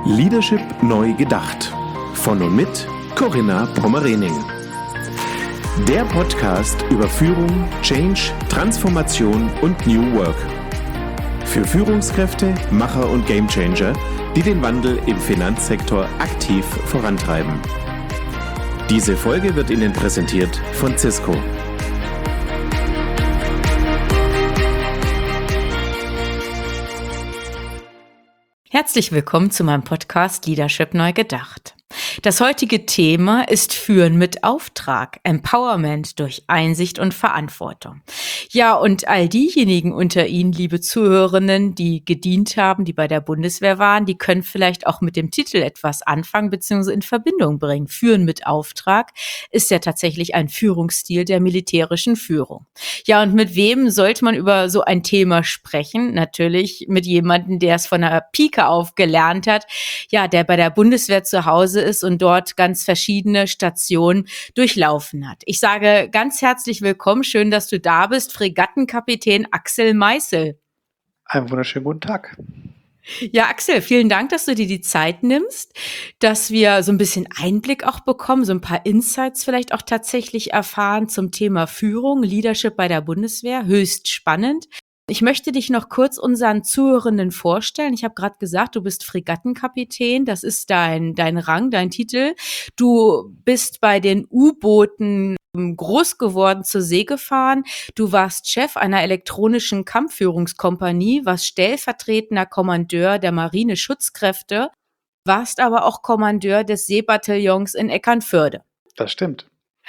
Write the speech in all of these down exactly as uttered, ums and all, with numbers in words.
Leadership neu gedacht. Von und mit Corinna Pommerening. Der Podcast über Führung, Change, Transformation und New Work. Für Führungskräfte, Macher und Gamechanger, die den Wandel im Finanzsektor aktiv vorantreiben. Diese Folge wird Ihnen präsentiert von Cisco. Herzlich willkommen zu meinem Podcast Leadership neu gedacht. Das heutige Thema ist Führen mit Auftrag, Empowerment durch Einsicht und Verantwortung. Ja, und all diejenigen unter Ihnen, liebe Zuhörenden, die gedient haben, die bei der Bundeswehr waren, die können vielleicht auch mit dem Titel etwas anfangen bzw. in Verbindung bringen. Führen mit Auftrag ist ja tatsächlich ein Führungsstil der militärischen Führung. Ja, und mit wem sollte man über so ein Thema sprechen? Natürlich mit jemandem, der es von der Pike auf gelernt hat, ja, der bei der Bundeswehr zu Hause ist und dort ganz verschiedene Stationen durchlaufen hat. Ich sage ganz herzlich willkommen, schön, dass du da bist, Fregattenkapitän Axel Meißel. Einen wunderschönen guten Tag. Ja, Axel, vielen Dank, dass du dir die Zeit nimmst, dass wir so ein bisschen Einblick auch bekommen, so ein paar Insights vielleicht auch tatsächlich erfahren zum Thema Führung, Leadership bei der Bundeswehr. Höchst spannend. Ich möchte dich noch kurz unseren Zuhörenden vorstellen. Ich habe gerade gesagt, du bist Fregattenkapitän. Das ist dein, dein Rang, dein Titel. Du bist bei den U-Booten groß geworden, zur See gefahren. Du warst Chef einer elektronischen Kampfführungskompanie, warst stellvertretender Kommandeur der Marineschutzkräfte, warst aber auch Kommandeur des Seebataillons in Eckernförde. Das stimmt.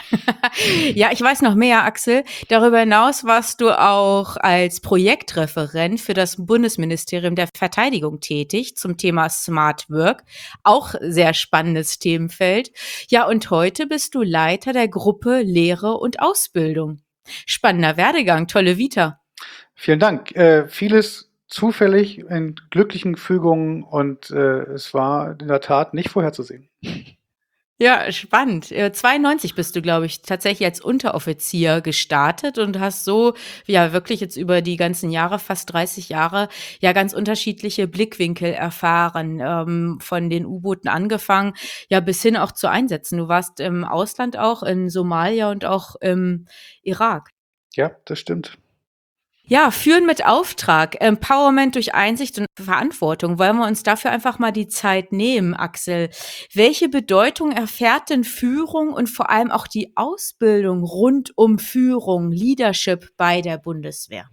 Ja, ich weiß noch mehr, Axel. Darüber hinaus warst du auch als Projektreferent für das Bundesministerium der Verteidigung tätig zum Thema Smart Work. Auch sehr spannendes Themenfeld. Ja, und heute bist du Leiter der Gruppe Lehre und Ausbildung. Spannender Werdegang, tolle Vita. Vielen Dank. Äh, vieles zufällig in glücklichen Fügungen und äh, es war in der Tat nicht vorherzusehen. Ja, spannend. Äh, zweiundneunzig bist du, glaube ich, tatsächlich als Unteroffizier gestartet und hast so, ja, wirklich jetzt über die ganzen Jahre, fast dreißig Jahre, ja, ganz unterschiedliche Blickwinkel erfahren, ähm, von den U-Booten angefangen, ja, bis hin auch zu Einsätzen. Du warst im Ausland auch, in Somalia und auch im Irak. Ja, das stimmt. Ja, Führen mit Auftrag, Empowerment durch Einsicht und Verantwortung. Wollen wir uns dafür einfach mal die Zeit nehmen, Axel? Welche Bedeutung erfährt denn Führung und vor allem auch die Ausbildung rund um Führung, Leadership bei der Bundeswehr?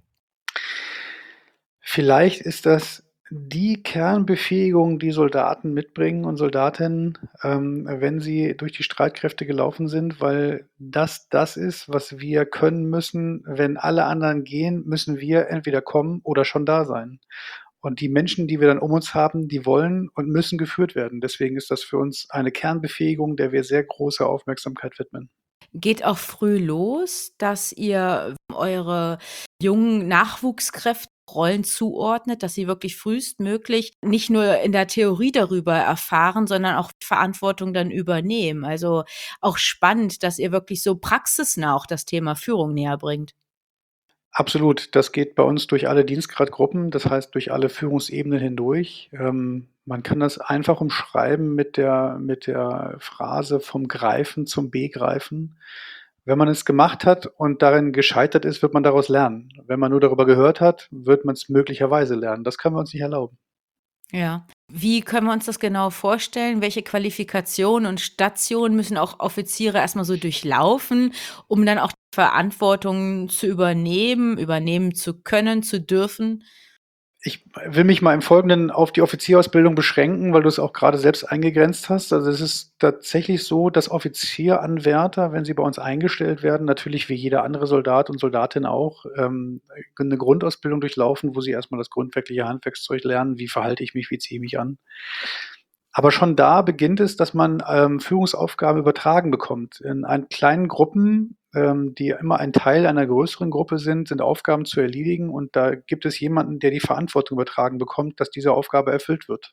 Vielleicht ist das die Kernbefähigung, die Soldaten mitbringen und Soldatinnen, ähm, wenn sie durch die Streitkräfte gelaufen sind, weil das das ist, was wir können müssen. Wenn alle anderen gehen, müssen wir entweder kommen oder schon da sein. Und die Menschen, die wir dann um uns haben, die wollen und müssen geführt werden. Deswegen ist das für uns eine Kernbefähigung, der wir sehr große Aufmerksamkeit widmen. Geht auch früh los, dass ihr eure jungen Nachwuchskräfte Rollen zuordnet, dass sie wirklich frühestmöglich nicht nur in der Theorie darüber erfahren, sondern auch Verantwortung dann übernehmen. Also auch spannend, dass ihr wirklich so praxisnah auch das Thema Führung näher bringt. Absolut, das geht bei uns durch alle Dienstgradgruppen, das heißt durch alle Führungsebenen hindurch. Ähm, man kann das einfach umschreiben mit der mit der Phrase vom Greifen zum Begreifen. Wenn man es gemacht hat und darin gescheitert ist, wird man daraus lernen. Wenn man nur darüber gehört hat, wird man es möglicherweise lernen. Das können wir uns nicht erlauben. Ja. Wie können wir uns das genau vorstellen? Welche Qualifikationen und Stationen müssen auch Offiziere erstmal so durchlaufen, um dann auch die Verantwortung zu übernehmen, übernehmen zu können, zu dürfen? Ich will mich mal im Folgenden auf die Offizierausbildung beschränken, weil du es auch gerade selbst eingegrenzt hast. Also es ist tatsächlich so, dass Offizieranwärter, wenn sie bei uns eingestellt werden, natürlich wie jeder andere Soldat und Soldatin auch, ähm, 'ne Grundausbildung durchlaufen, wo sie erstmal das grundsätzliche Handwerkszeug lernen: Wie verhalte ich mich, wie ziehe ich mich an? Aber schon da beginnt es, dass man, ähm, Führungsaufgaben übertragen bekommt. In ein kleinen Gruppen, ähm, die immer ein Teil einer größeren Gruppe sind, sind Aufgaben zu erledigen und da gibt es jemanden, der die Verantwortung übertragen bekommt, dass diese Aufgabe erfüllt wird.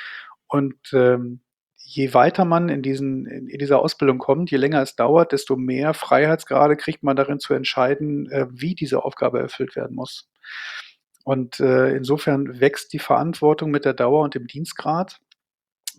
Und, ähm, je weiter man in diesen in in dieser Ausbildung kommt, je länger es dauert, desto mehr Freiheitsgrade kriegt man darin zu entscheiden, äh, wie diese Aufgabe erfüllt werden muss. Und, äh, insofern wächst die Verantwortung mit der Dauer und dem Dienstgrad.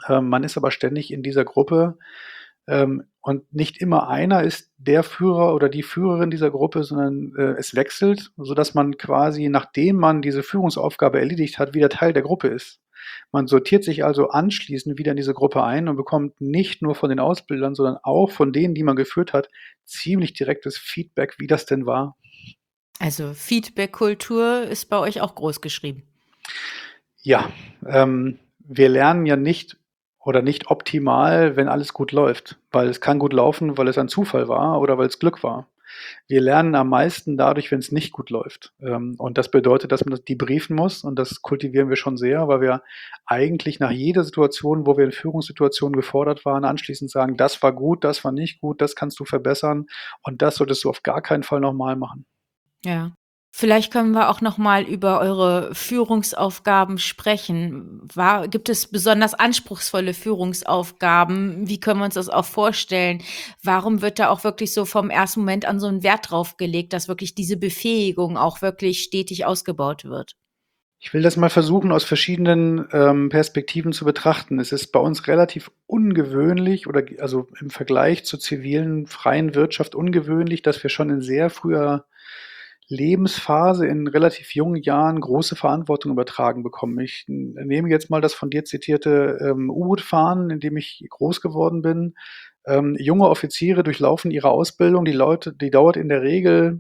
Ähm, man ist aber ständig in dieser Gruppe, ähm, und nicht immer einer ist der Führer oder die Führerin dieser Gruppe, sondern, äh, es wechselt, sodass man quasi, nachdem man diese Führungsaufgabe erledigt hat, wieder Teil der Gruppe ist. Man sortiert sich also anschließend wieder in diese Gruppe ein und bekommt nicht nur von den Ausbildern, sondern auch von denen, die man geführt hat, ziemlich direktes Feedback, wie das denn war. Also Feedback-Kultur ist bei euch auch groß geschrieben. Ja, ähm, wir lernen ja nicht oder nicht optimal, wenn alles gut läuft, weil es kann gut laufen, weil es ein Zufall war oder weil es Glück war. Wir lernen am meisten dadurch, wenn es nicht gut läuft. Ähm, und das bedeutet, dass man das debriefen muss und das kultivieren wir schon sehr, weil wir eigentlich nach jeder Situation, wo wir in Führungssituationen gefordert waren, anschließend sagen: „Das war gut, das war nicht gut, das kannst du verbessern und das solltest du auf gar keinen Fall noch mal machen.“ Ja. Vielleicht können wir auch noch mal über eure Führungsaufgaben sprechen. War gibt es besonders anspruchsvolle Führungsaufgaben? Wie können wir uns das auch vorstellen? Warum wird da auch wirklich so vom ersten Moment an so 'n Wert drauf gelegt, dass wirklich diese Befähigung auch wirklich stetig ausgebaut wird? Ich will das mal versuchen, aus verschiedenen, ähm, Perspektiven zu betrachten. Es ist bei uns relativ ungewöhnlich oder g also im Vergleich zur zivilen freien Wirtschaft ungewöhnlich, dass wir schon in sehr früher Lebensphase in relativ jungen Jahren große Verantwortung übertragen bekommen. Ich n nehme jetzt mal das von dir zitierte, ähm, U-Boot-Fahren, in dem ich groß geworden bin. Ähm, junge Offiziere durchlaufen ihre Ausbildung. Die Leute die dauert in der Regel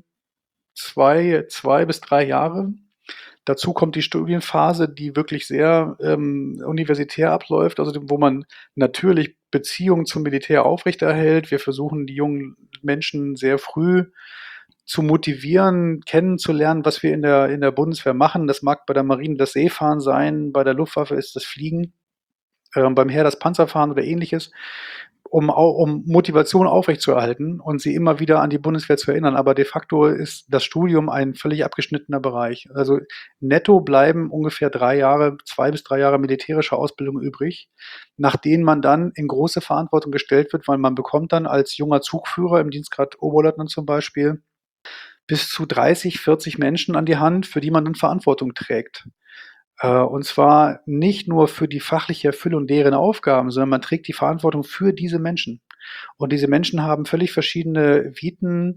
zwei zwei bis drei Jahre. Dazu kommt die Studienphase, die wirklich sehr, ähm, universitär abläuft, also d wo man natürlich Beziehungen zum Militär aufrechterhält. Wir versuchen, die jungen Menschen sehr früh zu motivieren, kennenzulernen, was wir in der in der Bundeswehr machen. Das mag bei der Marine das Seefahren sein, bei der Luftwaffe ist das Fliegen, ähm, beim Heer das Panzerfahren oder Ähnliches, um au um Motivation aufrechtzuerhalten und sie immer wieder an die Bundeswehr zu erinnern. Aber de facto ist das Studium ein völlig abgeschnittener Bereich. Also, netto bleiben ungefähr drei Jahre, zwei bis drei Jahre militärische Ausbildung übrig, nach denen man dann in große Verantwortung gestellt wird, weil man bekommt dann als junger Zugführer im Dienstgrad Oberleutnant zum Beispiel bis zu dreißig, vierzig Menschen an die Hand, für die man dann Verantwortung trägt. Äh, und zwar nicht nur für die fachliche Erfüllung deren Aufgaben, sondern man trägt die Verantwortung für diese Menschen. Und diese Menschen haben völlig verschiedene Viten,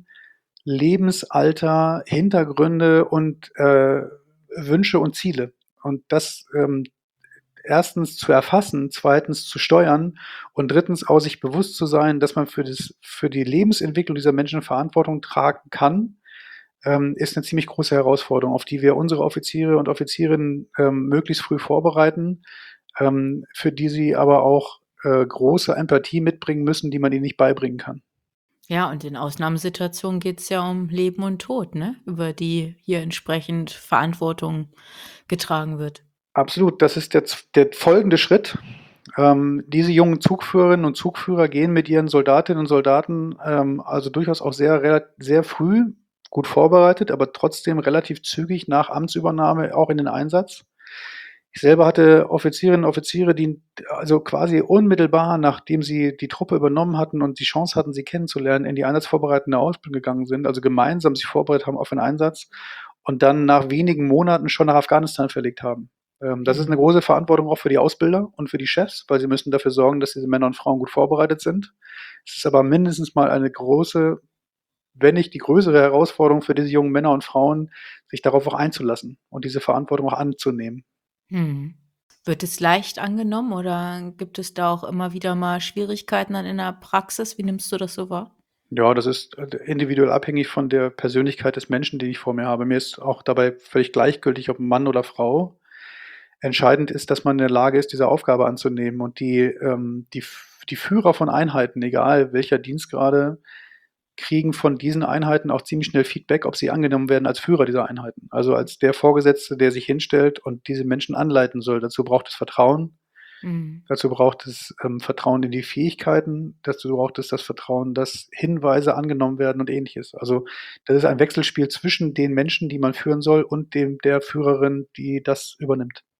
Lebensalter, Hintergründe und, äh, Wünsche und Ziele. Und das, ähm, erstens zu erfassen, zweitens zu steuern und drittens auch sich bewusst zu sein, dass man für das für die Lebensentwicklung dieser Menschen Verantwortung tragen kann, ähm, ist 'ne ziemlich große Herausforderung, auf die wir unsere Offiziere und Offizierinnen, ähm, möglichst früh vorbereiten, ähm, für die sie aber auch, äh, große Empathie mitbringen müssen, die man ihnen nicht beibringen kann. Ja, und in Ausnahmesituationen geht's ja um Leben und Tod, ne, über die hier entsprechend Verantwortung getragen wird. Absolut, das ist der z der folgende Schritt. Ähm, diese jungen Zugführerinnen und Zugführer gehen mit ihren Soldatinnen und Soldaten, ähm, also durchaus auch sehr rela sehr früh, gut vorbereitet, aber trotzdem relativ zügig nach Amtsübernahme auch in den Einsatz. Ich selber hatte Offizierinnen und Offiziere, die also quasi unmittelbar, nachdem sie die Truppe übernommen hatten und die Chance hatten, sie kennenzulernen, in die einsatzvorbereitende Ausbildung gegangen sind, also gemeinsam sich vorbereitet haben auf den Einsatz und dann nach wenigen Monaten schon nach Afghanistan verlegt haben. Ähm, das ist 'ne Mhm. große Verantwortung auch für die Ausbilder und für die Chefs, weil sie müssen dafür sorgen, dass diese Männer und Frauen gut vorbereitet sind. Es ist aber mindestens mal eine große, wenn nicht die größere Herausforderung für diese jungen Männer und Frauen, sich darauf auch einzulassen und diese Verantwortung auch anzunehmen. Mhm. Wird es leicht angenommen oder gibt es da auch immer wieder mal Schwierigkeiten dann in der Praxis? Wie nimmst du das so wahr? Ja, das ist, äh, individuell abhängig von der Persönlichkeit des Menschen, den ich vor mir habe. Mir ist auch dabei völlig gleichgültig, ob Mann oder Frau. Entscheidend ist, dass man in der Lage ist, diese Aufgabe anzunehmen und die, ähm, die F die Führer von Einheiten, egal welcher Dienstgrade, kriegen von diesen Einheiten auch ziemlich schnell Feedback, ob sie angenommen werden als Führer dieser Einheiten. Also, als der Vorgesetzte, der sich hinstellt und diese Menschen anleiten soll. Dazu braucht es Vertrauen. Mhm. Dazu braucht es, ähm, Vertrauen in die Fähigkeiten. Dazu braucht es das Vertrauen, dass Hinweise angenommen werden und Ähnliches. Also, das ist ein Wechselspiel zwischen den Menschen, die man führen soll und dem der Führerin, die das übernimmt.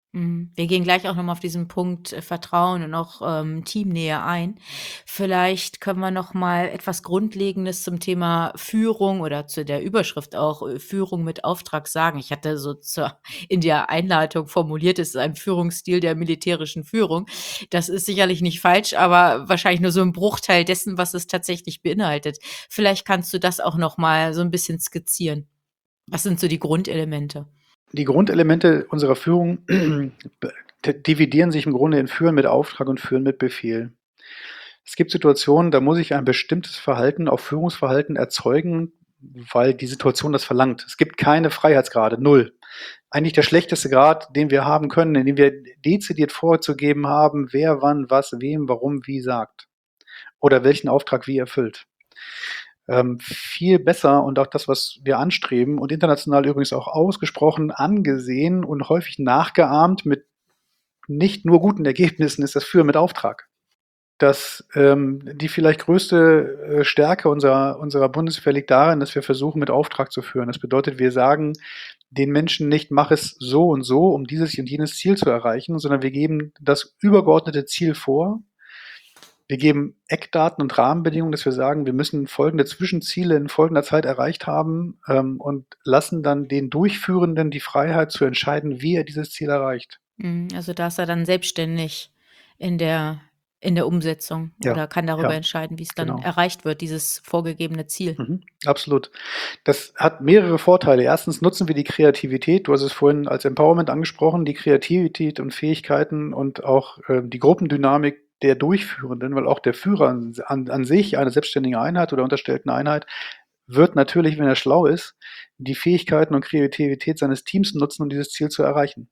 Mhm. Wir gehen gleich auch noch mal auf diesen Punkt, äh, Vertrauen und auch, ähm, Teamnähe ein. Vielleicht können wir noch mal etwas Grundlegendes zum Thema Führung oder zu der Überschrift auch, äh, Führung mit Auftrag sagen. Ich hatte so zur in der Einleitung formuliert, es ist ein Führungsstil der militärischen Führung. Das ist sicherlich nicht falsch, aber wahrscheinlich nur so ein Bruchteil dessen, was es tatsächlich beinhaltet. Vielleicht kannst du das auch noch mal so ein bisschen skizzieren. Was sind so die Grundelemente? Die Grundelemente unserer Führung d dividieren sich im Grunde in Führen mit Auftrag und Führen mit Befehl. Es gibt Situationen, da muss ich ein bestimmtes Verhalten, auch Führungsverhalten erzeugen, weil die Situation das verlangt. Es gibt keine Freiheitsgrade, null. Eigentlich der schlechteste Grad, den wir haben können, in dem wir dezidiert vorzugeben haben, wer wann was wem warum wie sagt oder welchen Auftrag wie erfüllt. Ähm, viel besser und auch das, was wir anstreben und international übrigens auch ausgesprochen angesehen und häufig nachgeahmt mit nicht nur guten Ergebnissen, ist das Führen mit Auftrag. Das, ähm, die vielleicht größte äh, Stärke unserer, unserer Bundeswehr liegt darin, dass wir versuchen, mit Auftrag zu führen. Das bedeutet, wir sagen den Menschen nicht, mach es so und so, um dieses und jenes Ziel zu erreichen, sondern wir geben das übergeordnete Ziel vor. Wir geben Eckdaten und Rahmenbedingungen, dass wir sagen, wir müssen folgende Zwischenziele in folgender Zeit erreicht haben, ähm, und lassen dann den Durchführenden die Freiheit zu entscheiden, wie er dieses Ziel erreicht. Mhm, also da ist er dann selbstständig in der in der Umsetzung Ja, oder kann darüber ja, entscheiden, wie's dann genau. erreicht wird, dieses vorgegebene Ziel. Mhm, absolut. Das hat mehrere Vorteile. Erstens nutzen wir die Kreativität. Du hast es vorhin als Empowerment angesprochen, die Kreativität und Fähigkeiten und auch, ähm, die Gruppendynamik der Durchführenden, weil auch der Führer an an an sich eine selbstständige Einheit oder unterstellten Einheit wird natürlich, wenn er schlau ist, die Fähigkeiten und Kreativität seines Teams nutzen, um dieses Ziel zu erreichen.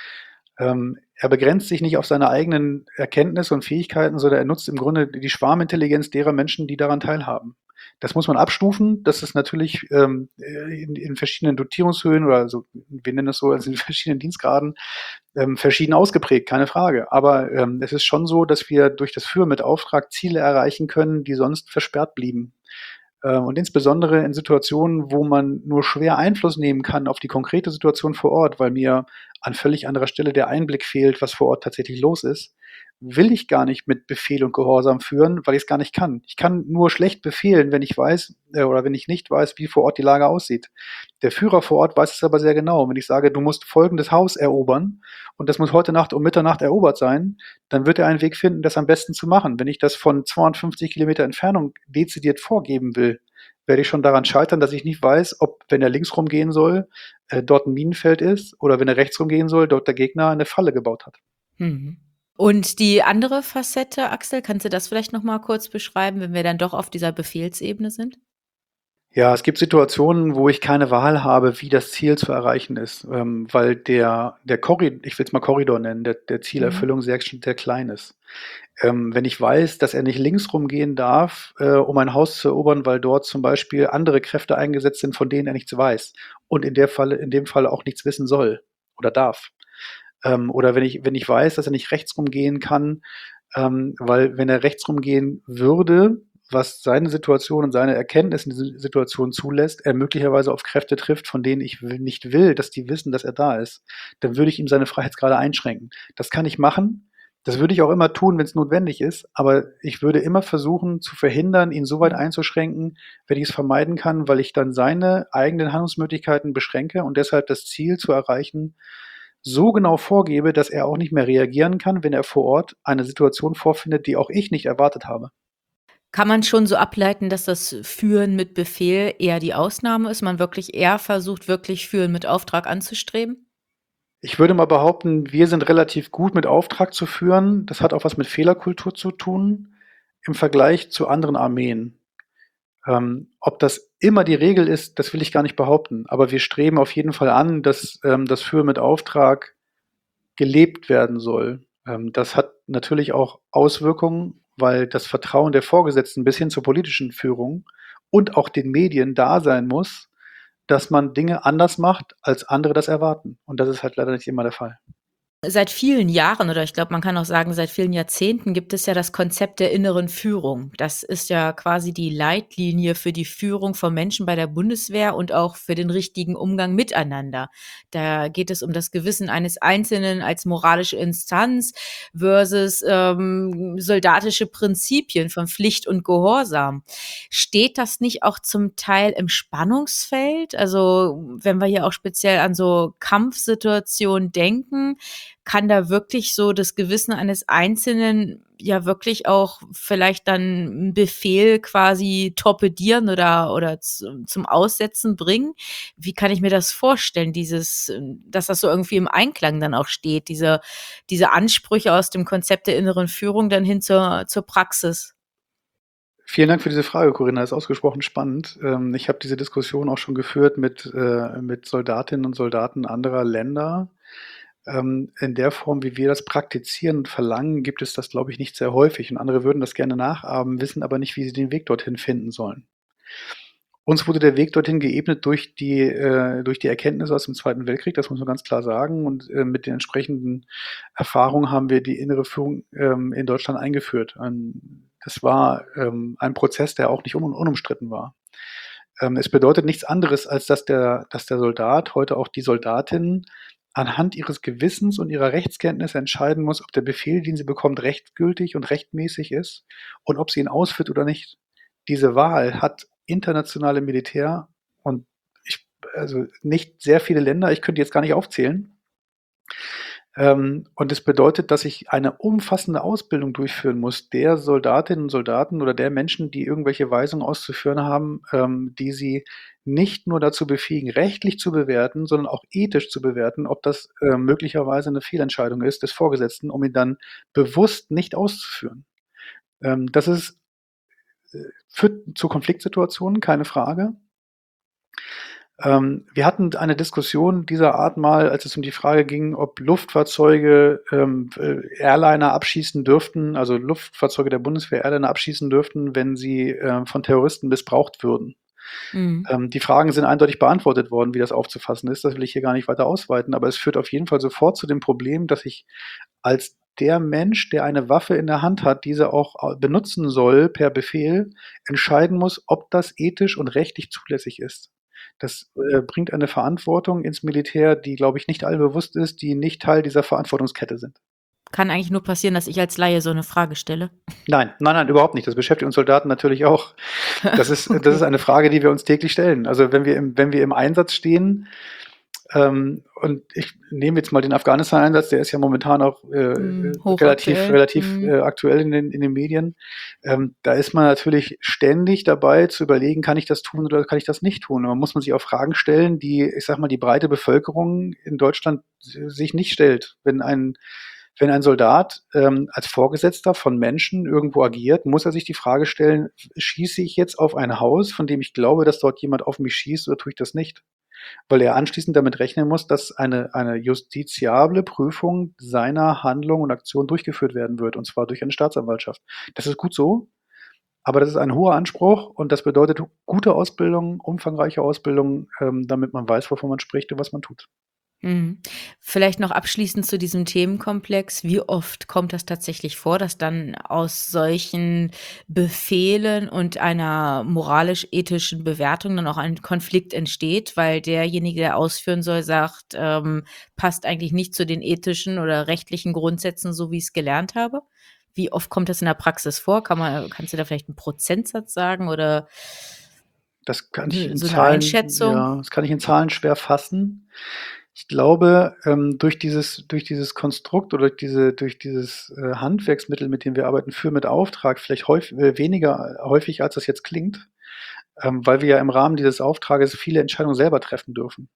Ähm, er begrenzt sich nicht auf seine eigenen Erkenntnisse und Fähigkeiten, sondern er nutzt im Grunde die Schwarmintelligenz derer Menschen, die daran teilhaben. Das muss man abstufen. Das ist natürlich ähm, äh, in, in verschiedenen Dotierungshöhen oder so, wir nennen das so, also in verschiedenen Dienstgraden ähm, verschieden ausgeprägt, keine Frage. Aber ähm, es ist schon so, dass wir durch das Führen mit Auftrag Ziele erreichen können, die sonst versperrt blieben. Ähm, und insbesondere in Situationen, wo man nur schwer Einfluss nehmen kann auf die konkrete Situation vor Ort, weil mir an völlig anderer Stelle der Einblick fehlt, was vor Ort tatsächlich los ist, will ich gar nicht mit Befehl und Gehorsam führen, weil ich es gar nicht kann. Ich kann nur schlecht befehlen, wenn ich weiß äh, oder wenn ich nicht weiß, wie vor Ort die Lage aussieht. Der Führer vor Ort weiß es aber sehr genau. Wenn ich sage, du musst folgendes Haus erobern und das muss heute Nacht um Mitternacht erobert sein, dann wird er einen Weg finden, das am besten zu machen. Wenn ich das von zweihundertfünfzig Kilometer Entfernung dezidiert vorgeben will, werde ich schon daran scheitern, dass ich nicht weiß, ob, wenn er links rumgehen soll, äh, dort ein Minenfeld ist oder wenn er rechts rumgehen soll, dort der Gegner eine Falle gebaut hat. Mhm. Und die andere Facette, Axel, kannst du das vielleicht noch mal kurz beschreiben, wenn wir dann doch auf dieser Befehlsebene sind? Ja, es gibt Situationen, wo ich keine Wahl habe, wie das Ziel zu erreichen ist, ähm, weil der der Korri ich will es mal Korridor nennen, der der Mhm. Zielerfüllung sehr sehr klein ist. Ähm, wenn ich weiß, dass er nicht links rumgehen darf, äh, um ein Haus zu erobern, weil dort zum Beispiel andere Kräfte eingesetzt sind, von denen er nichts weiß und in der Falle in dem Fall auch nichts wissen soll oder darf. Ähm, oder wenn ich wenn ich weiß, dass er nicht rechts rumgehen kann, ähm, weil wenn er rechts rumgehen würde, was seine Situation und seine Erkenntnis in dieser Situation zulässt, er möglicherweise auf Kräfte trifft, von denen ich will nicht will, dass die wissen, dass er da ist, dann würde ich ihm seine Freiheitsgrade einschränken. Das kann ich machen. Das würde ich auch immer tun, wenn es notwendig ist, aber ich würde immer versuchen zu verhindern, ihn so weit Mhm. einzuschränken, wenn ich es vermeiden kann, weil ich dann seine eigenen Handlungsmöglichkeiten beschränke und deshalb das Ziel zu erreichen so genau vorgebe, dass er auch nicht mehr reagieren kann, wenn er vor Ort eine Situation vorfindet, die auch ich nicht erwartet habe. Kann man schon so ableiten, dass das Führen mit Befehl eher die Ausnahme ist, man wirklich eher versucht, wirklich Führen mit Auftrag anzustreben? Ich würde mal behaupten, wir sind relativ gut mit Auftrag zu führen. Das hat auch was mit Fehlerkultur zu tun im Vergleich zu anderen Armeen. Ähm, ob das immer die Regel ist, das will ich gar nicht behaupten. Aber wir streben auf jeden Fall an, dass ähm, das Führen mit Auftrag gelebt werden soll. Ähm, das hat natürlich auch Auswirkungen, weil das Vertrauen der Vorgesetzten bis hin zur politischen Führung und auch den Medien da sein muss, dass man Dinge anders macht, als andere das erwarten. Und das ist halt leider nicht immer der Fall. Seit vielen Jahren oder ich glaube, man kann auch sagen, seit vielen Jahrzehnten gibt es ja das Konzept der inneren Führung. Das ist ja quasi die Leitlinie für die Führung von Menschen bei der Bundeswehr und auch für den richtigen Umgang miteinander. Da geht es um das Gewissen eines Einzelnen als moralische Instanz versus ähm, soldatische Prinzipien von Pflicht und Gehorsam. Steht das nicht auch zum Teil im Spannungsfeld? Also wenn wir hier auch speziell an so Kampfsituationen denken, kann da wirklich so das Gewissen eines Einzelnen ja wirklich auch vielleicht dann 'n Befehl quasi torpedieren oder oder zu zum Aussetzen bringen? Wie kann ich mir das vorstellen, dieses ähm, dass das so irgendwie im Einklang dann auch steht, diese diese Ansprüche aus dem Konzept der inneren Führung dann hin zur zur Praxis? Vielen Dank für diese Frage, Corinna. Ist ausgesprochen spannend. Ähm, ich habe diese Diskussion auch schon geführt mit, äh, mit Soldatinnen und Soldaten anderer Länder. Ähm, in der Form, wie wir das praktizieren und verlangen, gibt es das, glaube ich, nicht sehr häufig. Und andere würden das gerne nachahmen, wissen aber nicht, wie sie den Weg dorthin finden sollen. Uns wurde der Weg dorthin geebnet durch die, äh, durch die Erkenntnisse aus dem Zweiten Weltkrieg, das muss man ganz klar sagen. Und äh, mit den entsprechenden Erfahrungen haben wir die innere Führung ähm, in Deutschland eingeführt. Ein, das war ähm, ein Prozess, der auch nicht un unumstritten war. Ähm, es bedeutet nichts anderes, als dass der, dass der Soldat, heute auch die Soldatin, anhand ihres Gewissens und ihrer Rechtskenntnis entscheiden muss, ob der Befehl, den sie bekommt, rechtsgültig und rechtmäßig ist und ob sie ihn ausführt oder nicht. Diese Wahl hat internationale Militär und ich, also nicht sehr viele Länder, ich könnte jetzt gar nicht aufzählen. Ähm, und es bedeutet, dass ich eine umfassende Ausbildung durchführen muss der Soldatinnen und Soldaten oder der Menschen, die irgendwelche Weisungen auszuführen haben, ähm, die sie nicht nur dazu befähigen, rechtlich zu bewerten, sondern auch ethisch zu bewerten, ob das äh, möglicherweise eine Fehlentscheidung ist des Vorgesetzten, um ihn dann bewusst nicht auszuführen. Ähm, das ist äh, führt zu Konfliktsituationen, keine Frage. Ähm, wir hatten eine Diskussion dieser Art mal, als es um die Frage ging, ob Luftfahrzeuge ähm, äh, Airliner abschießen dürften, also Luftfahrzeuge der Bundeswehr Airliner abschießen dürften, wenn sie äh, von Terroristen missbraucht würden. Mhm. Ähm, die Fragen sind eindeutig beantwortet worden, wie das aufzufassen ist. Das will ich hier gar nicht weiter ausweiten, aber es führt auf jeden Fall sofort zu dem Problem, dass ich als der Mensch, der eine Waffe in der Hand hat, diese auch äh, benutzen soll per Befehl, entscheiden muss, ob das ethisch und rechtlich zulässig ist. Das äh, bringt eine Verantwortung ins Militär, die, glaube ich, nicht allen bewusst ist, die nicht Teil dieser Verantwortungskette sind. Kann eigentlich nur passieren, dass ich als Laie so eine Frage stelle. Nein, nein, nein, überhaupt nicht. Das beschäftigt uns Soldaten natürlich auch. Das ist, das ist Okay. eine Frage, die wir uns täglich stellen. Also wenn wir im, wenn wir im Einsatz stehen, ähm, und ich nehme jetzt mal den Afghanistan-Einsatz, der ist ja momentan auch äh, Mhm, relativ, hochaktuell. relativ Mhm. äh, aktuell in den, in den Medien. Ähm, da ist man natürlich ständig dabei zu überlegen, kann ich das tun oder kann ich das nicht tun? Und man muss man sich auch Fragen stellen, die, ich sag mal, die breite Bevölkerung in Deutschland sich nicht stellt. Wenn ein wenn ein Soldat ähm, als Vorgesetzter von Menschen irgendwo agiert, muss er sich die Frage stellen, schieße ich jetzt auf ein Haus, von dem ich glaube, dass dort jemand auf mich schießt, oder tue ich das nicht? Weil er anschließend damit rechnen muss, dass eine, eine justiziable Prüfung seiner Handlung und Aktion durchgeführt werden wird, und zwar durch eine Staatsanwaltschaft. Das ist gut so, aber das ist ein hoher Anspruch und das bedeutet gute Ausbildung, umfangreiche Ausbildung, ähm, damit man weiß, wovon man spricht und was man tut. Mhm. Vielleicht noch abschließend zu diesem Themenkomplex. Wie oft kommt das tatsächlich vor, dass dann aus solchen Befehlen und einer moralisch-ethischen Bewertung dann auch ein Konflikt entsteht, weil derjenige, der ausführen soll, sagt, ähm, passt eigentlich nicht zu den ethischen oder rechtlichen Grundsätzen, so wie ich es gelernt habe? Wie oft kommt das in der Praxis vor? Kann man kannst du da vielleicht einen Prozentsatz sagen oder Das kann ich ne in so eine Zahlen, Einschätzung? ja, das kann ich in Zahlen schwer fassen. Ich glaube, ähm, durch dieses durch dieses Konstrukt oder durch diese durch dieses, äh, Handwerksmittel, mit dem wir arbeiten, für mit Auftrag, vielleicht häuf äh, weniger häufig, als das jetzt klingt, ähm, weil wir ja im Rahmen dieses Auftrages viele Entscheidungen selber treffen dürfen.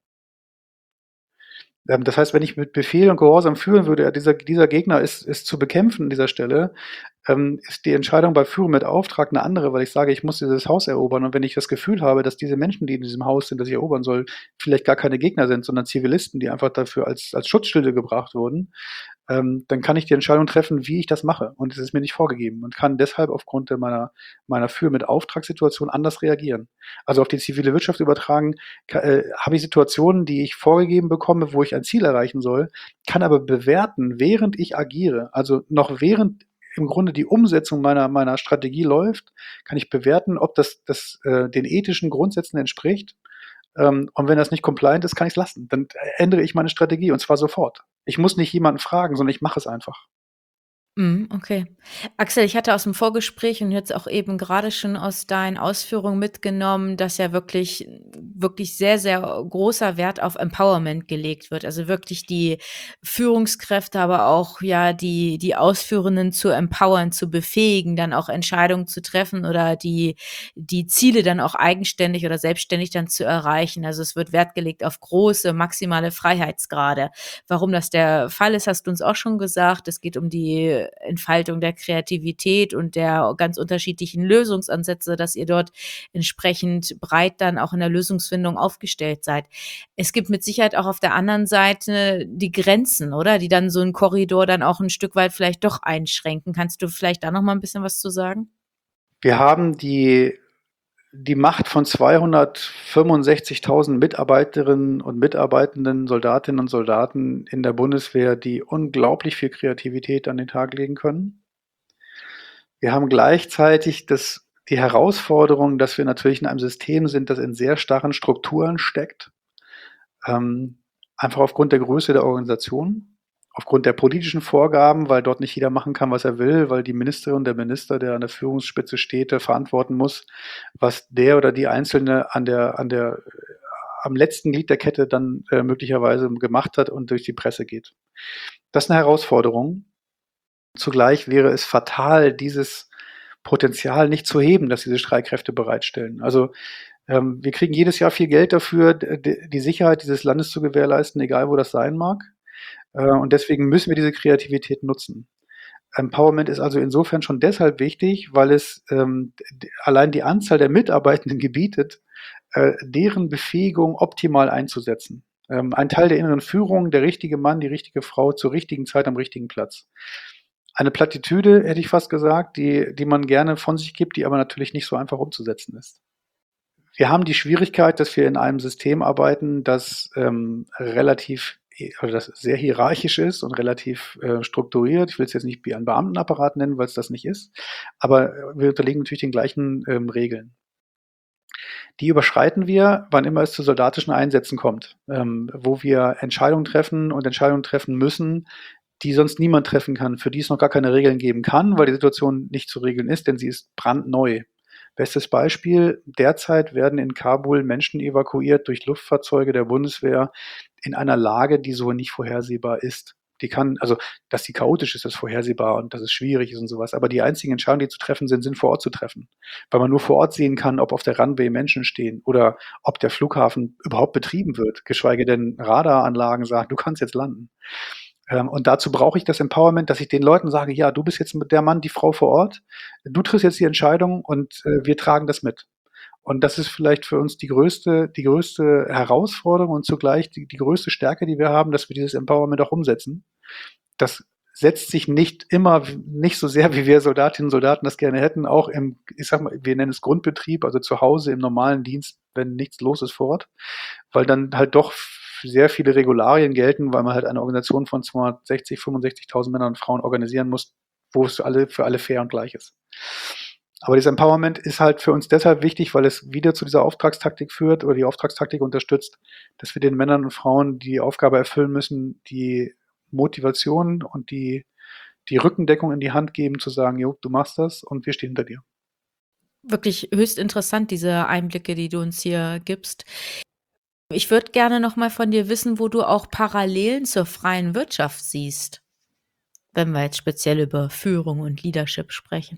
Ähm, das heißt, wenn ich mit Befehl und Gehorsam führen würde, ja, dieser dieser Gegner ist ist zu bekämpfen an dieser Stelle, ähm, ist die Entscheidung bei Führung mit Auftrag eine andere, weil ich sage, ich muss dieses Haus erobern. Und wenn ich das Gefühl habe, dass diese Menschen, die in diesem Haus sind, das ich erobern soll, vielleicht gar keine Gegner sind, sondern Zivilisten, die einfach dafür als als Schutzschilde gebracht wurden, ähm, dann kann ich die Entscheidung treffen, wie ich das mache. Und es ist mir nicht vorgegeben und kann deshalb aufgrund der meiner, meiner Führ- mit Auftragssituation anders reagieren. Also auf die zivile Wirtschaft übertragen, ka- äh, habe ich Situationen, die ich vorgegeben bekomme, wo ich ein Ziel erreichen soll, kann aber bewerten, während ich agiere, also noch während im Grunde die Umsetzung meiner, meiner Strategie läuft, kann ich bewerten, ob das, das äh, den ethischen Grundsätzen entspricht. Ähm, und wenn das nicht compliant ist, kann ich es lassen. Dann ändere ich meine Strategie und zwar sofort. Ich muss nicht jemanden fragen, sondern ich mache es einfach. Mhm, okay. Axel, ich hatte aus dem Vorgespräch und jetzt auch eben gerade schon aus deinen Ausführungen mitgenommen, dass ja wirklich wirklich sehr, sehr großer Wert auf Empowerment gelegt wird. Also wirklich die Führungskräfte, aber auch, ja, die die Ausführenden zu empowern, zu befähigen, dann auch Entscheidungen zu treffen oder die die Ziele dann auch eigenständig oder selbstständig dann zu erreichen. Also, es wird Wert gelegt auf große maximale Freiheitsgrade. Warum das der Fall ist, hast du uns auch schon gesagt. Es geht um die Entfaltung der Kreativität und der ganz unterschiedlichen Lösungsansätze, dass ihr dort entsprechend breit dann auch in der Lösungsfindung aufgestellt seid. Es gibt mit Sicherheit auch auf der anderen Seite die Grenzen, oder? Die dann so 'n Korridor dann auch 'n Stück weit vielleicht doch einschränken. Kannst du vielleicht da noch mal 'n bisschen was zu sagen? Wir haben die die Macht von zweihundertfünfundsechzigtausend Mitarbeiterinnen und Mitarbeitenden, Soldatinnen und Soldaten in der Bundeswehr, die unglaublich viel Kreativität an den Tag legen können. Wir haben gleichzeitig das die Herausforderung, dass wir natürlich in einem System sind, das in sehr starren Strukturen steckt, ähm, einfach aufgrund der Größe der Organisation, aufgrund der politischen Vorgaben, weil dort nicht jeder machen kann, was er will, weil die Ministerin, der Minister, der an der Führungsspitze steht, der verantworten muss, was der oder die Einzelne an der an der am letzten Glied der Kette dann, äh, möglicherweise gemacht hat und durch die Presse geht. Das ist 'ne Herausforderung. Zugleich wäre es fatal, dieses Potenzial nicht zu heben, das diese Streitkräfte bereitstellen. Also, ähm, wir kriegen jedes Jahr viel Geld dafür, d d die Sicherheit dieses Landes zu gewährleisten, egal wo das sein mag. Äh, und deswegen müssen wir diese Kreativität nutzen. Empowerment ist also insofern schon deshalb wichtig, weil es, ähm, d d allein die Anzahl der Mitarbeitenden gebietet, äh, deren Befähigung optimal einzusetzen. Ähm, ein Teil der inneren Führung, der richtige Mann, die richtige Frau zur richtigen Zeit am richtigen Platz. Eine Plattitüde, hätte ich fast gesagt, die die man gerne von sich gibt, die aber natürlich nicht so einfach umzusetzen ist. Wir haben die Schwierigkeit, dass wir in einem System arbeiten, das, ähm, relativ hi oder das sehr hierarchisch ist und relativ, äh, strukturiert. Ich will es jetzt nicht wie ein Beamtenapparat nennen, weil's das nicht ist, aber, äh, wir unterliegen natürlich den gleichen, ähm, Regeln. Die überschreiten wir, wann immer es zu soldatischen Einsätzen kommt, ähm, wo wir Entscheidungen treffen und Entscheidungen treffen müssen, die sonst niemand treffen kann, für die es noch gar keine Regeln geben kann, weil die Situation nicht zu regeln ist, denn sie ist brandneu. Bestes Beispiel: Derzeit werden in Kabul Menschen evakuiert durch Luftfahrzeuge der Bundeswehr in einer Lage, die so nicht vorhersehbar ist. Die kann also, dass die chaotisch ist, ist vorhersehbar und dass es schwierig ist und so was, aber die einzigen Entscheidungen, die zu treffen sind, sind vor Ort zu treffen, weil man nur vor Ort sehen kann, ob auf der Runway Menschen stehen oder ob der Flughafen überhaupt betrieben wird, geschweige denn Radaranlagen sagen: „Du kannst jetzt landen.“ Ähm, und dazu brauche ich das Empowerment, dass ich den Leuten sage: „Ja, du bist jetzt mit der Mann, die Frau vor Ort. Du triffst jetzt die Entscheidung und, äh, wir tragen das mit.“ Und das ist vielleicht für uns die größte die größte Herausforderung und zugleich die die größte Stärke, die wir haben, dass wir dieses Empowerment auch umsetzen. Das setzt sich nicht immer w nicht so sehr, wie wir Soldatinnen und Soldaten das gerne hätten, auch im, ich sage mal, wir nennen es Grundbetrieb, also zu Hause im normalen Dienst, wenn nichts los ist vor Ort, weil dann halt doch f sehr viele Regularien gelten, weil man halt eine Organisation von zweihundertsechzig, fünfundsechzigtausend Männern und Frauen organisieren muss, wo es alle für alle fair und gleich ist. Aber dieses Empowerment ist halt für uns deshalb wichtig, weil es wieder zu dieser Auftragstaktik führt oder die Auftragstaktik unterstützt, dass wir den Männern und Frauen, die die Aufgabe erfüllen müssen, die Motivation und die die Rückendeckung in die Hand geben, zu sagen: „Jo, du machst das und wir stehen hinter dir.“ Wirklich höchst interessant, diese Einblicke, die du uns hier gibst. Ich würde gerne noch mal von dir wissen, wo du auch Parallelen zur freien Wirtschaft siehst, wenn wir jetzt speziell über Führung und Leadership sprechen.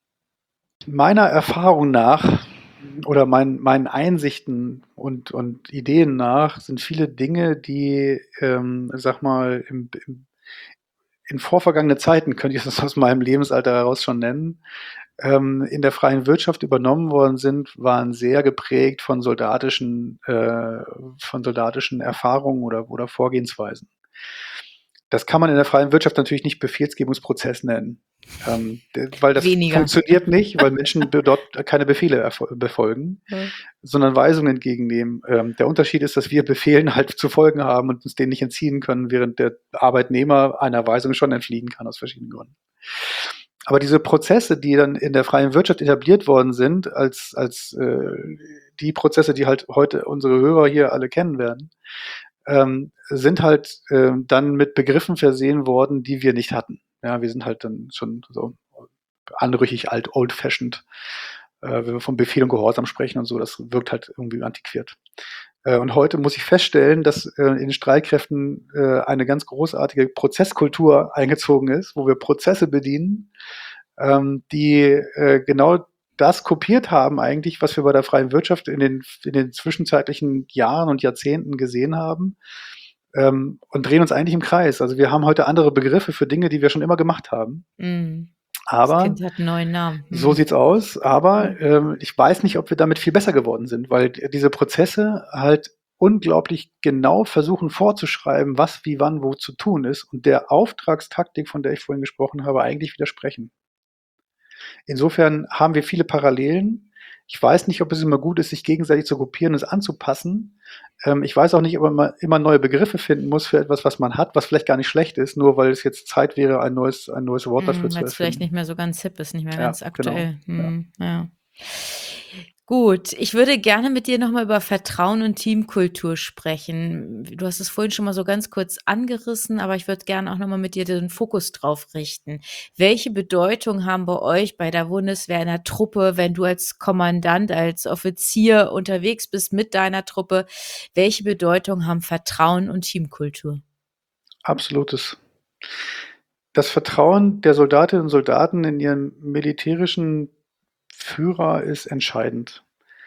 Meiner Erfahrung nach oder meinen meinen Einsichten und und Ideen nach sind viele Dinge, die, ähm, sage mal, im im in vorvergangene Zeiten, könnte ich das aus meinem Lebensalter heraus schon nennen, ähm, in der freien Wirtschaft übernommen worden sind, waren sehr geprägt von soldatischen äh, von soldatischen Erfahrungen oder oder Vorgehensweisen. Das kann man in der freien Wirtschaft natürlich nicht Befehlsgebungsprozess nennen, ähm, d weil das Weniger. funktioniert nicht, weil Menschen be dort keine Befehle erfol befolgen, Ja. sondern Weisungen entgegennehmen. Ähm, der Unterschied ist, dass wir Befehlen halt zu folgen haben und uns denen nicht entziehen können, während der Arbeitnehmer einer Weisung schon entfliehen kann aus verschiedenen Gründen. Aber diese Prozesse, die dann in der freien Wirtschaft etabliert worden sind, als als, äh, die Prozesse, die halt heute unsere Hörer hier alle kennen werden, ähm, sind halt, ähm, dann mit Begriffen versehen worden, die wir nicht hatten. Ja, wir sind halt dann schon so anrüchig alt old-fashioned, äh, wenn wir von Befehl und Gehorsam sprechen und so, das wirkt halt irgendwie antiquiert. Äh, und heute muss ich feststellen, dass, äh, in den Streitkräften, äh, eine ganz großartige Prozesskultur eingezogen ist, wo wir Prozesse bedienen, ähm, die, äh, genau das kopiert haben eigentlich, was wir bei der freien Wirtschaft in den in den zwischenzeitlichen Jahren und Jahrzehnten gesehen haben, ähm, und drehen uns eigentlich im Kreis. Also, wir haben heute andere Begriffe für Dinge, die wir schon immer gemacht haben. Mhm. Das Aber Kind hat 'n neuen Namen. so Mhm. sieht's aus, aber, Mhm. ähm, ich weiß nicht, ob wir damit viel besser geworden sind, weil d diese Prozesse halt unglaublich genau versuchen vorzuschreiben, was wie wann wo zu tun ist und der Auftragstaktik, von der ich vorhin gesprochen habe, eigentlich widersprechen. Insofern haben wir viele Parallelen. Ich weiß nicht, ob es immer gut ist, sich gegenseitig zu kopieren und es anzupassen. Ähm, ich weiß auch nicht, ob man immer immer neue Begriffe finden muss für etwas, was man hat, was vielleicht gar nicht schlecht ist, nur weil es jetzt Zeit wäre, ein neues ein neues Wort dafür Mhm, zu weil's vielleicht nicht erfinden. mehr so ganz hip ist, nicht mehr Ja, ganz genau. aktuell. Ja. Mhm, ja. Gut, ich würde gerne mit dir noch mal über Vertrauen und Teamkultur sprechen. Du hast es vorhin schon mal so ganz kurz angerissen, aber ich würde gerne auch noch mal mit dir den Fokus drauf richten. Welche Bedeutung haben bei euch bei der Bundeswehr in der Truppe, wenn du als Kommandant, als Offizier unterwegs bist mit deiner Truppe, welche Bedeutung haben Vertrauen und Teamkultur? Absolutes. Das Vertrauen der Soldatinnen und Soldaten in ihren militärischen Führer ist entscheidend.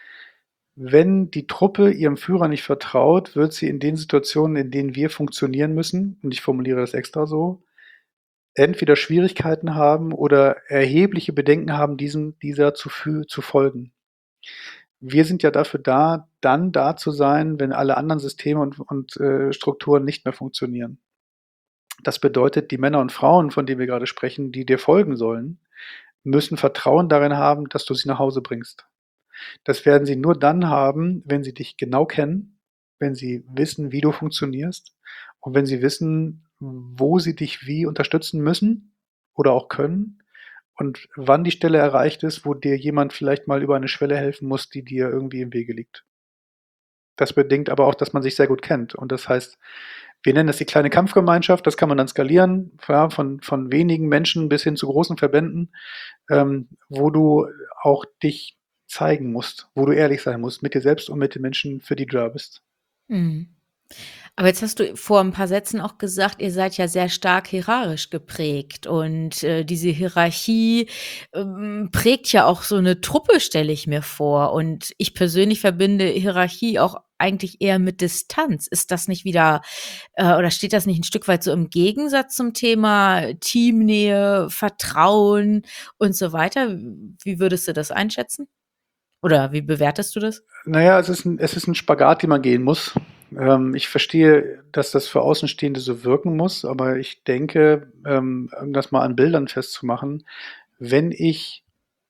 Wenn die Truppe ihrem Führer nicht vertraut, wird sie in den Situationen, in denen wir funktionieren müssen, und ich formuliere das extra so, entweder Schwierigkeiten haben oder erhebliche Bedenken haben, diesem dieser zu fü zu folgen. Wir sind ja dafür da, dann da zu sein, wenn alle anderen Systeme und und, äh, Strukturen nicht mehr funktionieren. Das bedeutet, die Männer und Frauen, von denen wir gerade sprechen, die dir folgen sollen, müssen Vertrauen darin haben, dass du sie nach Hause bringst. Das werden sie nur dann haben, wenn sie dich genau kennen, wenn sie wissen, wie du funktionierst und wenn sie wissen, wo sie dich wie unterstützen müssen oder auch können und wann die Stelle erreicht ist, wo dir jemand vielleicht mal über eine Schwelle helfen muss, die dir irgendwie im Wege liegt. Das bedingt aber auch, dass man sich sehr gut kennt. Und das heißt, wir nennen das die kleine Kampfgemeinschaft, das kann man dann skalieren, ja, von von wenigen Menschen bis hin zu großen Verbänden, ähm, wo du auch dich zeigen musst, wo du ehrlich sein musst mit dir selbst und mit den Menschen, für die du da bist. Mhm. Aber jetzt hast du vor 'n paar Sätzen auch gesagt, ihr seid ja sehr stark hierarchisch geprägt und, äh, diese Hierarchie, ähm, prägt ja auch so 'ne Truppe, stelle ich mir vor. Und ich persönlich verbinde Hierarchie auch eigentlich eher mit Distanz. Ist das nicht wieder äh, oder steht das nicht 'n Stück weit so im Gegensatz zum Thema Teamnähe, Vertrauen und so weiter? Wie würdest du das einschätzen? Oder wie bewertest du das? Na ja, es ist 'n es ist 'n Spagat, den man gehen muss. Ähm, ich verstehe, dass das für Außenstehende so wirken muss, aber ich denke, ähm, um das mal an Bildern festzumachen, wenn ich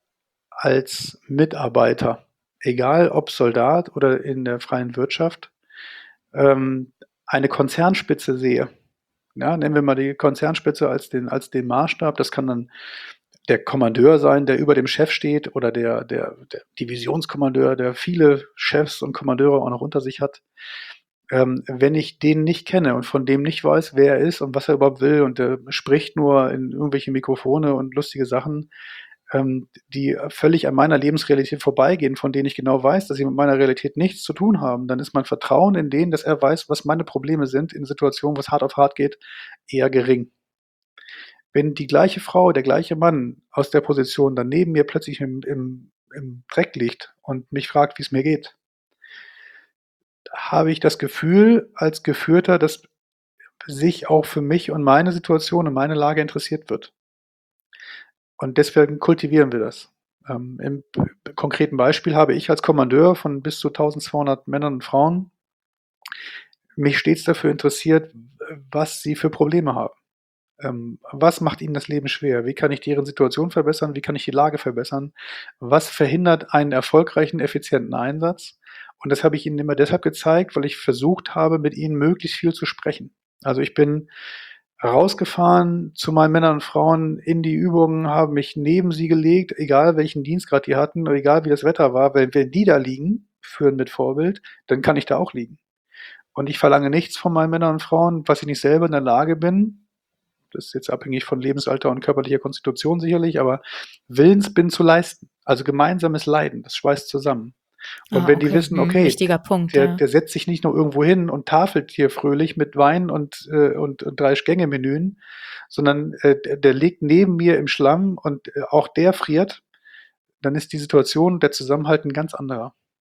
als Mitarbeiter, egal ob Soldat oder in der freien Wirtschaft, ähm, eine Konzernspitze sehe, ja, nennen wir mal die Konzernspitze als den als den Maßstab. Das kann dann der Kommandeur sein, der über dem Chef steht oder der der der Divisionskommandeur, der viele Chefs und Kommandeure auch noch unter sich hat. Ähm, wenn ich den nicht kenne und von dem nicht weiß, wer er ist und was er überhaupt will und der spricht nur in irgendwelche Mikrofone und lustige Sachen, ähm, die völlig an meiner Lebensrealität vorbeigehen, von denen ich genau weiß, dass sie mit meiner Realität nichts zu tun haben, dann ist mein Vertrauen in den, dass er weiß, was meine Probleme sind in Situationen, wo's hart auf hart geht, eher gering. Wenn die gleiche Frau, der gleiche Mann aus der Position dann neben mir plötzlich im im im Dreck liegt und mich fragt, wie's mir geht habe ich das Gefühl als Geführter, dass sich auch für mich und meine Situation und meine Lage interessiert wird. Und deswegen kultivieren wir das. Ähm, im b konkreten Beispiel habe ich als Kommandeur von bis zu tausendzweihundert Männern und Frauen mich stets dafür interessiert, was sie für Probleme haben. Ähm, was macht ihnen das Leben schwer? Wie kann ich deren Situation verbessern? Wie kann ich die Lage verbessern? Was verhindert einen erfolgreichen, effizienten Einsatz? Und das habe ich ihnen immer deshalb gezeigt, weil ich versucht habe, mit ihnen möglichst viel zu sprechen. Also ich bin rausgefahren zu meinen Männern und Frauen in die Übungen, habe mich neben sie gelegt, egal welchen Dienstgrad die hatten, oder egal wie das Wetter war, weil wenn die da liegen, führen mit Vorbild, dann kann ich da auch liegen. Und ich verlange nichts von meinen Männern und Frauen, was ich nicht selber in der Lage bin. Das ist jetzt abhängig von Lebensalter und körperlicher Konstitution sicherlich, aber willens bin zu leisten. Also gemeinsames Leiden, das schweißt zusammen. Und Ah, wenn die okay. wissen, Hm, okay, wichtiger Punkt, der, ja. der setzt sich nicht nur irgendwo hin und tafelt hier fröhlich mit Wein und, äh, und, und Drei-Gänge-Menüen, sondern äh, der, der liegt neben mir im Schlamm und äh, auch der friert, dann ist die Situation, der Zusammenhalt ein ganz anderer.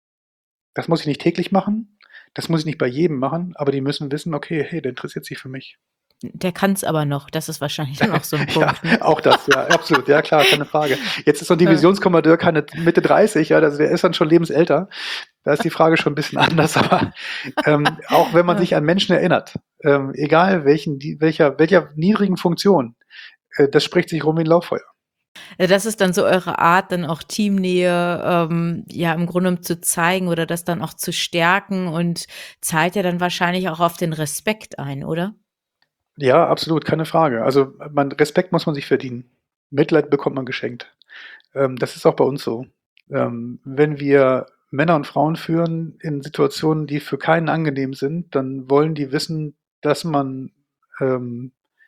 Das muss ich nicht täglich machen, das muss ich nicht bei jedem machen, aber die müssen wissen, okay, hey, der interessiert sich für mich. Der kann's aber noch. Das ist wahrscheinlich dann auch so 'n Ja, Punkt, ne? auch das, ja, absolut. Ja, klar, keine Frage. Jetzt ist so 'n Ja. Divisionskommandeur keine Mitte dreißig, ja, also der ist dann schon lebensälter. Da ist die Frage schon 'n bisschen anders, aber, ähm, auch wenn man Ja. sich an Menschen erinnert, ähm, egal welchen die welcher welcher niedrigen Funktion, äh, das spricht sich rum wie 'n Lauffeuer. Äh, das ist dann so eure Art, dann auch Teamnähe, ähm, ja, im Grunde genommen zu zeigen oder das dann auch zu stärken und zahlt ja dann wahrscheinlich auch auf den Respekt ein, oder? Ja, absolut, keine Frage. Also, man Respekt muss man sich verdienen. Mitleid bekommt man geschenkt. Ähm, das ist auch bei uns so. Ähm, wenn wir Männer und Frauen führen in Situationen, die für keinen angenehm sind, dann wollen die wissen, dass man, ähm,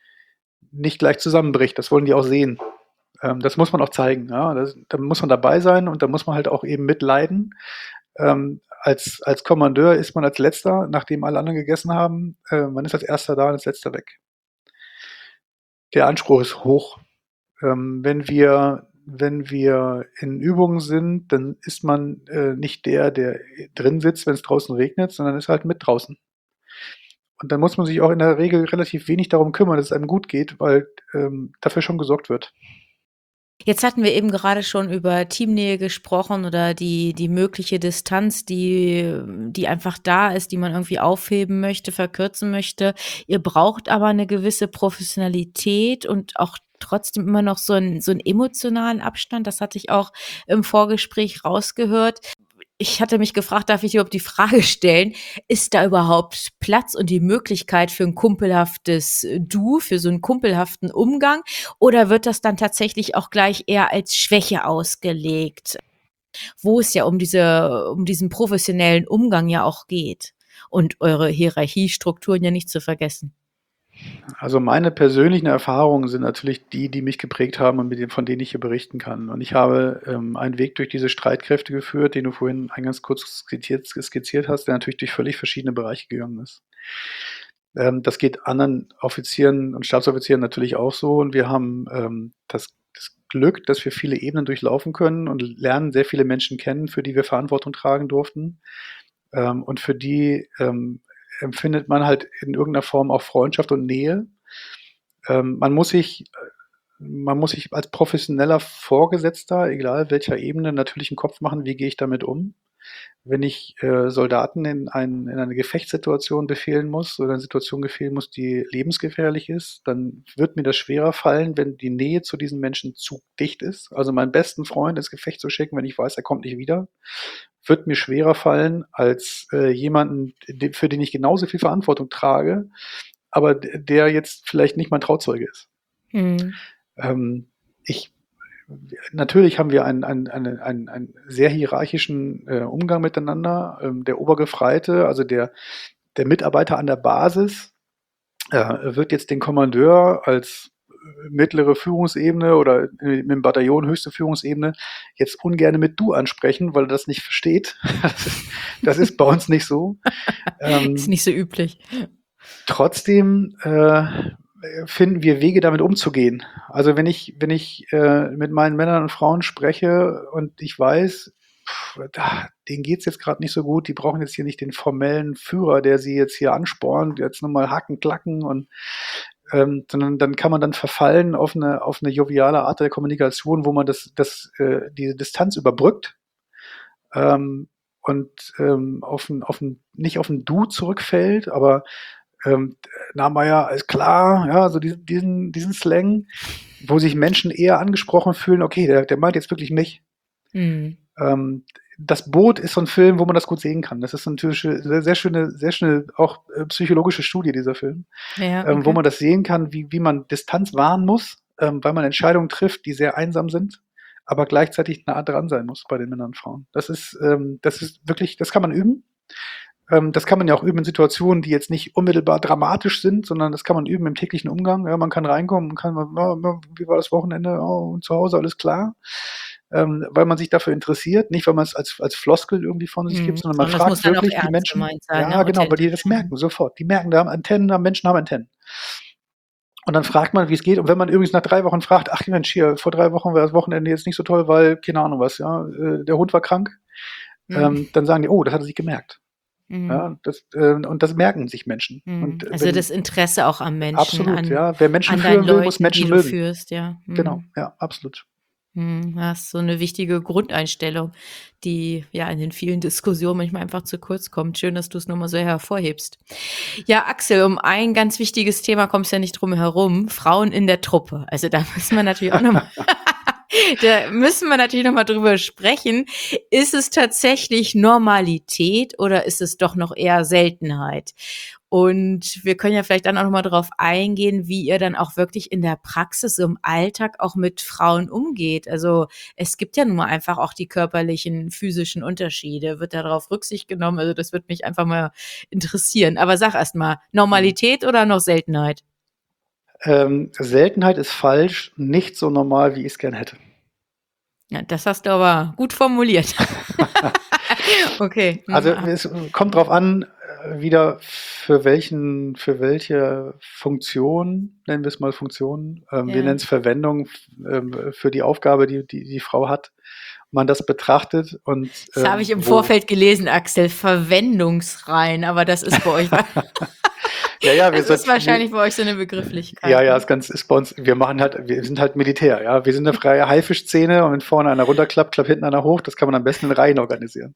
nicht gleich zusammenbricht. Das wollen die auch sehen. Ähm, das muss man auch zeigen, ja. Das da muss man dabei sein und da muss man halt auch eben mitleiden. Ähm, als als Kommandeur ist man als Letzter, nachdem alle anderen gegessen haben. Äh, man ist als Erster da und als Letzter weg. Der Anspruch ist hoch. Ähm, wenn wir wenn wir in Übungen sind, dann ist man, äh, nicht der, der drin sitzt, wenn's draußen regnet, sondern ist halt mit draußen. Und dann muss man sich auch in der Regel relativ wenig darum kümmern, dass es einem gut geht, weil, ähm, dafür schon gesorgt wird. Jetzt hatten wir eben gerade schon über Teamnähe gesprochen oder die die mögliche Distanz, die die einfach da ist, die man irgendwie aufheben möchte, verkürzen möchte. Ihr braucht aber 'ne gewisse Professionalität und auch trotzdem immer noch so 'n so 'n emotionalen Abstand. Das hatte ich auch im Vorgespräch rausgehört. Ich hatte mich gefragt, darf ich überhaupt die Frage stellen, ist da überhaupt Platz und die Möglichkeit für 'n kumpelhaftes Du, für so 'n kumpelhaften Umgang oder wird das dann tatsächlich auch gleich eher als Schwäche ausgelegt, wo es ja um diese um diesen professionellen Umgang ja auch geht und eure Hierarchiestrukturen ja nicht zu vergessen? Also, meine persönlichen Erfahrungen sind natürlich die, die mich geprägt haben und mit denen von denen ich hier berichten kann. Und ich habe, ähm, einen Weg durch diese Streitkräfte geführt, den du vorhin eingangs kurz skizziert skizziert hast, der natürlich durch völlig verschiedene Bereiche gegangen ist. Ähm, das geht anderen Offizieren und Stabsoffizieren natürlich auch so und wir haben, ähm, das das Glück, dass wir viele Ebenen durchlaufen können und lernen sehr viele Menschen kennen, für die wir Verantwortung tragen durften. Ähm, und für die, ähm, empfindet man halt in irgend 'ner Form auch Freundschaft und Nähe. Ähm, man muss sich äh, man muss sich als professioneller Vorgesetzter, egal welcher Ebene, natürlich 'n Kopf machen: „Wie gehe ich damit um?“ Wenn ich, äh, Soldaten in ein in eine Gefechtssituation befehlen muss oder 'ne Situation befehlen muss, die lebensgefährlich ist, dann wird mir das schwerer fallen, wenn die Nähe zu diesen Menschen zu dicht ist. Also, meinen besten Freund ins Gefecht zu schicken, wenn ich weiß, er kommt nicht wieder, wird mir schwerer fallen als, äh, jemanden, d für den ich genauso viel Verantwortung trage, aber d der jetzt vielleicht nicht mein Trauzeuge ist. Mhm. Ähm, ich natürlich haben wir einen einen eine einen einen sehr hierarchischen, äh, Umgang miteinander. Ähm, der Obergefreite, also der der Mitarbeiter an der Basis, äh, wird jetzt den Kommandeur als, äh, mittlere Führungsebene oder, äh, im Bataillon höchste Führungsebene jetzt ungerne mit „du“ ansprechen, weil er das nicht versteht. Das ist das ist bei uns nicht so. Ist Ähm nicht so üblich. trotzdem, äh, finden wir Wege, damit umzugehen. Also, wenn ich wenn ich, äh, mit meinen Männern und Frauen spreche und ich weiß, da denen geht's jetzt grad nicht so gut, die brauchen jetzt hier nicht den formellen Führer, der sie jetzt hier anspornt, jetzt noch mal Hacken, Klacken und, ähm sondern dann kann man dann verfallen auf 'ne auf 'ne joviale Art der Kommunikation, wo man das das äh, diese Distanz überbrückt. Ähm, und ähm, auf ein, auf ein, nicht auf ein Du zurückfällt, aber ähm, na Meier, ist klar, ja, so diesen, diesen, diesen Slang, wo sich Menschen eher angesprochen fühlen, okay, der, der meint jetzt wirklich mich. Mhm. Ähm, das Boot ist so ein Film, wo man das gut sehen kann. Das ist natürlich eine sehr, sehr schöne, sehr schöne, auch äh, psychologische Studie, dieser Film, Ja, ähm, wo okay. man das sehen kann, wie, wie man Distanz wahren muss, ähm, weil man Entscheidungen trifft, die sehr einsam sind, aber gleichzeitig nah dran sein muss bei den Männern und Frauen. Das ist, ähm, das ist wirklich, das kann man üben. Ähm, das kann man ja auch üben in Situationen, die jetzt nicht unmittelbar dramatisch sind, sondern das kann man üben im täglichen Umgang. Ja, man kann reinkommen und kann, mal, oh, wie war das Wochenende? Oh, und zu Hause alles klar. Ähm, weil man sich dafür interessiert, nicht weil man es als, als Floskel irgendwie von sich gibt, Mhm. sondern man Und das muss fragt dann auch wirklich die ernst Menschen. gemeint sein, Ja, ne? genau, weil die Authentisch. das merken sofort. Die merken, da haben Antennen, da Menschen haben Antennen. Und dann fragt man, wie es geht. Und wenn man übrigens nach drei Wochen fragt, ach Mensch, hier, vor drei Wochen war das Wochenende jetzt nicht so toll, weil, keine Ahnung was, ja, äh, der Hund war krank, Mhm. ähm, dann sagen die, oh, das hat er sich gemerkt. Mhm. Ja, das, äh, und das merken sich Menschen. Mhm. Und äh, Also wenn, das Interesse auch am Menschen, absolut, an, ja. Wer Menschen an deinen führen will, muss Leuten, die Menschen du mögen. führst, ja. Genau, Mhm. ja, absolut. Mhm. Das ist so eine wichtige Grundeinstellung, die ja in den vielen Diskussionen manchmal einfach zu kurz kommt. Schön, dass du es nochmal so hervorhebst. Ja, Axel, um ein ganz wichtiges Thema kommst du ja nicht drum herum. Frauen in der Truppe. Also da müssen wir natürlich auch nochmal Da müssen wir natürlich noch mal drüber sprechen. Ist es tatsächlich Normalität oder ist es doch noch eher Seltenheit? Und wir können ja vielleicht dann auch noch mal darauf eingehen, wie ihr dann auch wirklich in der Praxis, im Alltag auch mit Frauen umgeht. Also es gibt ja nun mal einfach auch die körperlichen, physischen Unterschiede. Wird darauf Rücksicht genommen? Also das würde mich einfach mal interessieren. Aber sag erst mal, Normalität oder noch Seltenheit? Ähm, Seltenheit ist falsch, nicht so normal, wie ich es gern hätte. Ja, das hast du aber gut formuliert. Okay. Also Hm, es kommt drauf an, äh, wieder für welchen, für welche Funktion, nennen wir es mal Funktion, ähm, wir ja. nennen es Verwendung ähm, für die Aufgabe, die, die die Frau hat, man das betrachtet und Das habe ich ähm, im wo Vorfeld gelesen, Axel, Verwendungsreihen, aber das ist bei euch, ja, ja, wir das ist sind, wahrscheinlich wir, bei euch so eine ja, Begrifflichkeit, ja, ne? ist ganz, ist bei uns, wir machen halt, wir sind halt Militär, ja, wir sind eine freie Haifischszene und wenn vorne einer runterklappt, klappt hinten einer hoch, das kann man am besten in Reihen organisieren.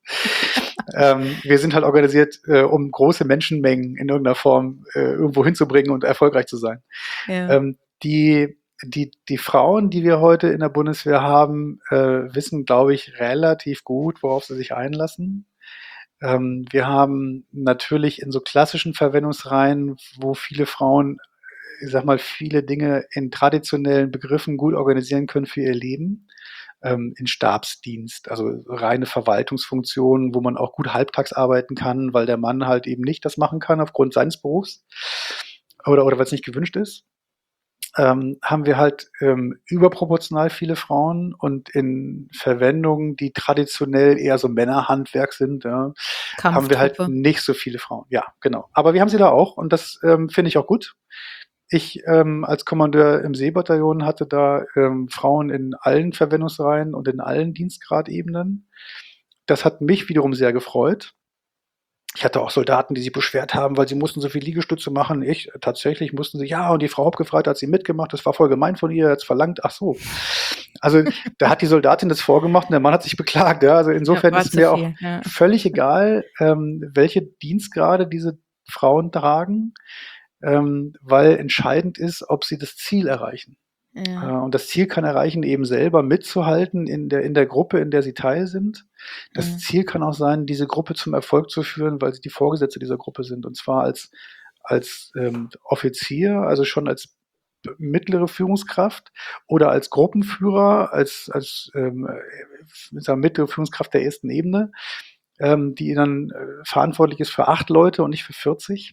ähm, wir sind halt organisiert, äh, um große Menschenmengen in irgendeiner Form äh, irgendwo hinzubringen und erfolgreich zu sein. Ja. Ähm, die, die, die Frauen, die wir heute in der Bundeswehr haben, äh, wissen, glaube ich, relativ gut, worauf sie sich einlassen. Ähm, wir haben natürlich in so klassischen Verwendungsreihen, wo viele Frauen, ich sag mal, viele Dinge in traditionellen Begriffen gut organisieren können für ihr Leben, ähm, in Stabsdienst, also reine Verwaltungsfunktionen, wo man auch gut halbtags arbeiten kann, weil der Mann halt eben nicht das machen kann aufgrund seines Berufs oder, oder weil es nicht gewünscht ist. Ähm, haben wir halt ähm, überproportional viele Frauen und in Verwendungen, die traditionell eher so Männerhandwerk sind, ja, haben wir halt Kampftruppe. nicht so viele Frauen. Ja, genau. Aber wir haben sie da auch und das ähm, finde ich auch gut. Ich ähm, als Kommandeur im Seebataillon hatte da ähm, Frauen in allen Verwendungsreihen und in allen Dienstgradebenen. Das hat mich wiederum sehr gefreut. Ich hatte auch Soldaten, die sich beschwert haben, weil sie mussten so viel Liegestütze machen. Ich tatsächlich mussten sie, ja, und die Frau Hauptgefreite hat sie mitgemacht, das war voll gemein von ihr, jetzt verlangt, ach so. Also da hat die Soldatin das vorgemacht und der Mann hat sich beklagt. Ja. Also Ja, insofern war ist zu mir auch viel, ja. völlig egal, ähm, welche Dienstgrade diese Frauen tragen, ähm, weil entscheidend ist, ob sie das Ziel erreichen. Äh, Ja, und das Ziel kann erreichen, eben selber mitzuhalten in der, in der Gruppe, in der sie Teil sind. Das ja. Ziel kann auch sein, diese Gruppe zum Erfolg zu führen, weil sie die Vorgesetzte dieser Gruppe sind. Und zwar als, als ähm, Offizier, also schon als mittlere Führungskraft oder als Gruppenführer, als, als ähm, äh, sagen, mittlere Führungskraft der ersten Ebene, ähm, die dann äh, verantwortlich ist für acht Leute und nicht für vierzig.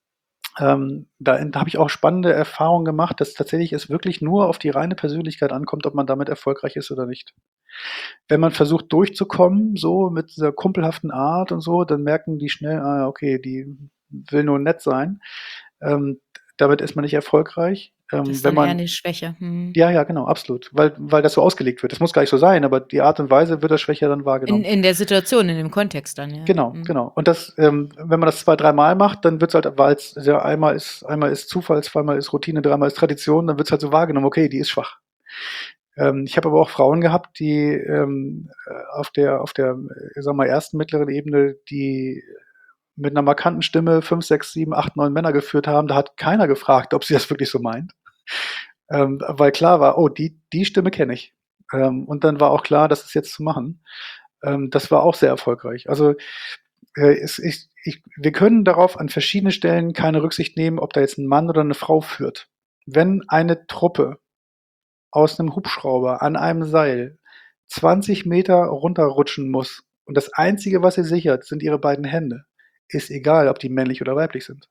Ähm, da da habe ich auch spannende Erfahrungen gemacht, dass tatsächlich es wirklich nur auf die reine Persönlichkeit ankommt, ob man damit erfolgreich ist oder nicht. Wenn man versucht durchzukommen, so mit dieser kumpelhaften Art und so, dann merken die schnell, ah, ja, okay, die will nur nett sein. Ähm, damit ist man nicht erfolgreich. Das Ähm, ist wenn dann eher man, eine Schwäche. Mhm. ja, ja, genau, absolut, weil, weil das so ausgelegt wird. Das muss gar nicht so sein, aber die Art und Weise wird als Schwäche dann In, wahrgenommen. in der Situation, in dem Kontext dann, ja. Genau, Mhm. genau. Und das, ähm, wenn man das zwei, dreimal macht, dann wird's halt, weil es ja einmal ist, einmal ist Zufall, zweimal ist Routine, dreimal ist Tradition, dann wird's halt so wahrgenommen, okay, die ist schwach. Ähm, ich habe aber auch Frauen gehabt, die ähm, äh, auf der, auf der, äh, sagen wir mal, ersten mittleren Ebene, die mit einer markanten Stimme fünf, sechs, sieben, acht, neun Männer geführt haben. Da hat keiner gefragt, ob sie das wirklich so meint. Ähm, weil klar war, oh, die, die Stimme kenne ich. Ähm, und dann war auch klar, das ist jetzt zu machen. Ähm, das war auch sehr erfolgreich. Also äh, es, ich, ich, wir können darauf an verschiedenen Stellen keine Rücksicht nehmen, ob da jetzt ein Mann oder eine Frau führt. Wenn eine Truppe aus einem Hubschrauber an einem Seil zwanzig Meter runterrutschen muss und das Einzige, was sie sichert, sind ihre beiden Hände, ist egal, ob die männlich oder weiblich sind.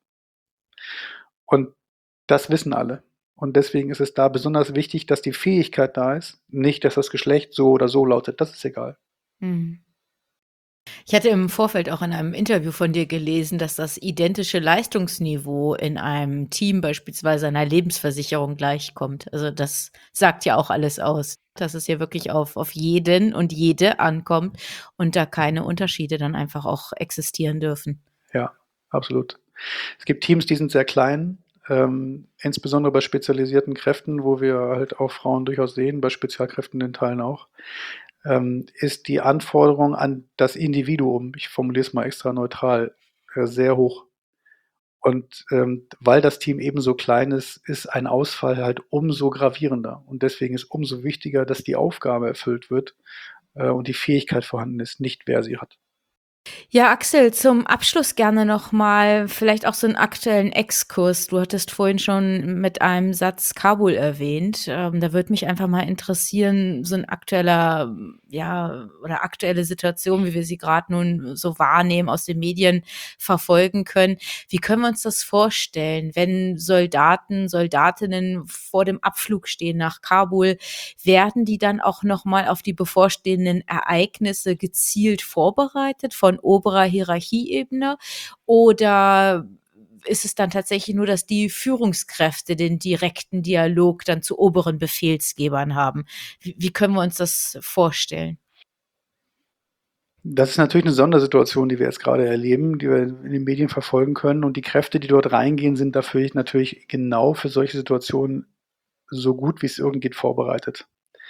Und das wissen alle. Und deswegen ist es da besonders wichtig, dass die Fähigkeit da ist, nicht, dass das Geschlecht so oder so lautet. Das ist egal. Mhm. Ich hatte im Vorfeld auch in einem Interview von dir gelesen, dass das identische Leistungsniveau in einem Team beispielsweise einer Lebensversicherung gleichkommt. Also das sagt ja auch alles aus, dass es hier wirklich auf, auf jeden und jede ankommt und da keine Unterschiede dann einfach auch existieren dürfen. Ja, absolut. Es gibt Teams, die sind sehr klein, ähm, insbesondere bei spezialisierten Kräften, wo wir halt auch Frauen durchaus sehen, bei Spezialkräften in Teilen auch, ähm, ist die Anforderung an das Individuum, ich formuliere es mal extra neutral, äh, sehr hoch. Und ähm, weil das Team eben so klein ist, ist ein Ausfall halt umso gravierender. Und deswegen ist umso wichtiger, dass die Aufgabe erfüllt wird äh, und die Fähigkeit vorhanden ist, nicht wer sie hat. Ja, Axel, zum Abschluss gerne noch mal vielleicht auch so einen aktuellen Exkurs. Du hattest vorhin schon mit einem Satz Kabul erwähnt. Ähm, da würde mich einfach mal interessieren, so ein aktueller, ja, oder aktuelle Situation, wie wir sie gerade nun so wahrnehmen, aus den Medien verfolgen können. Wie können wir uns das vorstellen, wenn Soldaten, Soldatinnen vor dem Abflug stehen nach Kabul? Werden die dann auch noch mal auf die bevorstehenden Ereignisse gezielt vorbereitet von oberer Hierarchieebene? Oder ist es dann tatsächlich nur, dass die Führungskräfte den direkten Dialog dann zu oberen Befehlsgebern haben? Wie, wie können wir uns das vorstellen? Das ist natürlich eine Sondersituation, die wir jetzt gerade erleben, die wir in den Medien verfolgen können. Und die Kräfte, die dort reingehen, sind dafür natürlich genau für solche Situationen so gut wie es irgend geht vorbereitet.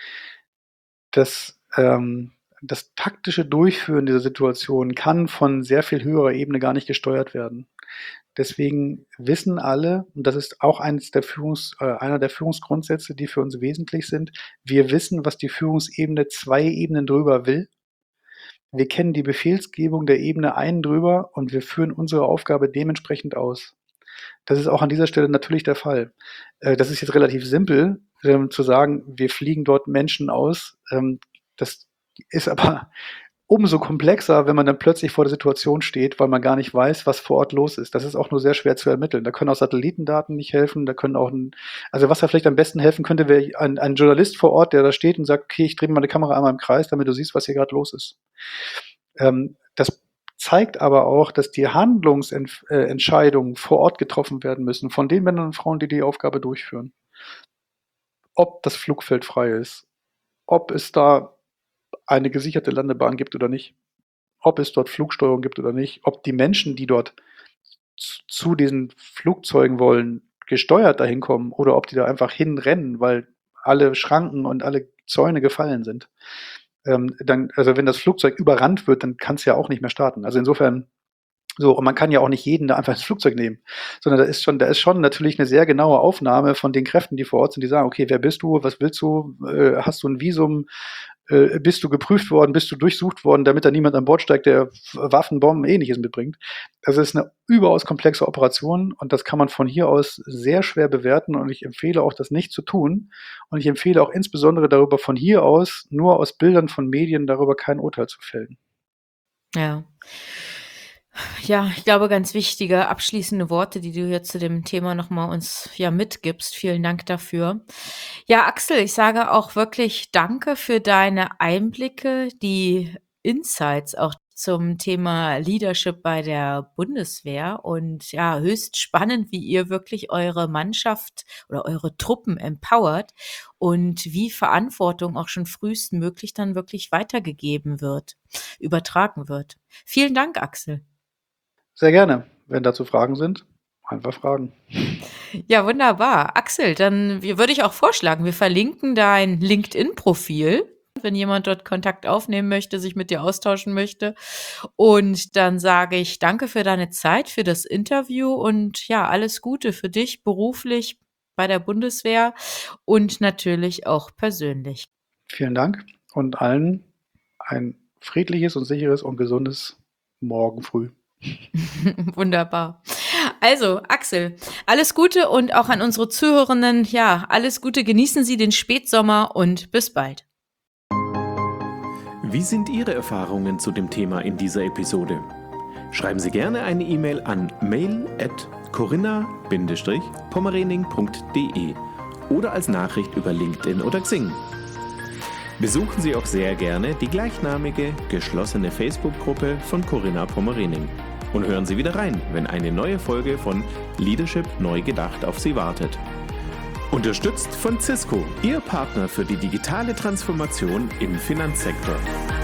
Das, ähm, das taktische Durchführen dieser Situation kann von sehr viel höherer Ebene gar nicht gesteuert werden. Deswegen wissen alle, und das ist auch eines der Führungs, äh, einer der Führungsgrundsätze, die für uns wesentlich sind, wir wissen, was die Führungsebene zwei Ebenen drüber will. Wir kennen die Befehlsgebung der Ebene einen drüber und wir führen unsere Aufgabe dementsprechend aus. Das ist auch an dieser Stelle natürlich der Fall. Äh, das ist jetzt relativ simpel, ähm, zu sagen, wir fliegen dort Menschen aus. Ähm, das ist aber umso komplexer, wenn man dann plötzlich vor der Situation steht, weil man gar nicht weiß, was vor Ort los ist. Das ist auch nur sehr schwer zu ermitteln. Da können auch Satellitendaten nicht helfen, da können auch ein, also was da vielleicht am besten helfen könnte, wäre ein, ein Journalist vor Ort, der da steht und sagt, okay, ich drehe meine Kamera einmal im Kreis, damit du siehst, was hier gerade los ist. Ähm, das zeigt aber auch, dass die Handlungsentscheidungen vor Ort getroffen werden müssen von den Männern und Frauen, die die Aufgabe durchführen. Ob das Flugfeld frei ist, ob es da eine gesicherte Landebahn gibt oder nicht, ob es dort Flugsteuerung gibt oder nicht, ob die Menschen, die dort zu, zu diesen Flugzeugen wollen, gesteuert dahin kommen oder ob die da einfach hinrennen, weil alle Schranken und alle Zäune gefallen sind. Ähm, dann, also wenn das Flugzeug überrannt wird, dann kann es ja auch nicht mehr starten. Also insofern so, und man kann ja auch nicht jeden da einfach ins Flugzeug nehmen, sondern da ist schon, da ist schon natürlich eine sehr genaue Aufnahme von den Kräften, die vor Ort sind, die sagen, okay, wer bist du, was willst du, äh, hast du ein Visum, äh, bist du geprüft worden, bist du durchsucht worden, damit da niemand an Bord steigt, der Waffen, Bomben, ähnliches mitbringt. Also es ist eine überaus komplexe Operation und das kann man von hier aus sehr schwer bewerten und ich empfehle auch, das nicht zu tun und ich empfehle auch insbesondere darüber von hier aus, nur aus Bildern von Medien darüber kein Urteil zu fällen. Ja. Ja, ich glaube, ganz wichtige abschließende Worte, die du hier zu dem Thema noch mal uns, ja, mitgibst. Vielen Dank dafür. Ja, Axel, ich sage auch wirklich danke für deine Einblicke, die Insights auch zum Thema Leadership bei der Bundeswehr und ja, höchst spannend, wie ihr wirklich eure Mannschaft oder eure Truppen empowert und wie Verantwortung auch schon frühestmöglich dann wirklich weitergegeben wird, übertragen wird. Vielen Dank, Axel. Sehr gerne. Wenn dazu Fragen sind, Einfach fragen. Ja, wunderbar. Axel, dann wir- würde ich auch vorschlagen, wir verlinken dein LinkedIn-Profil, wenn jemand dort Kontakt aufnehmen möchte, sich mit dir austauschen möchte. Und dann sage ich danke für deine Zeit, für das Interview und ja, alles Gute für dich beruflich bei der Bundeswehr und natürlich auch persönlich. Vielen Dank und allen ein friedliches und sicheres und gesundes Morgen früh. Wunderbar. Also, Axel, alles Gute und auch an unsere Zuhörenden, ja, alles Gute, genießen Sie den Spätsommer und bis bald. Wie sind Ihre Erfahrungen zu dem Thema in dieser Episode? Schreiben Sie gerne eine E-Mail an mail at corinna pommerening punkt de oder als Nachricht über LinkedIn oder Xing. Besuchen Sie auch sehr gerne die gleichnamige, geschlossene Facebook-Gruppe von Corinna Pommerening und hören Sie wieder rein, wenn eine neue Folge von Leadership neu gedacht auf Sie wartet. Unterstützt von Cisco, Ihr Partner für die digitale Transformation im Finanzsektor.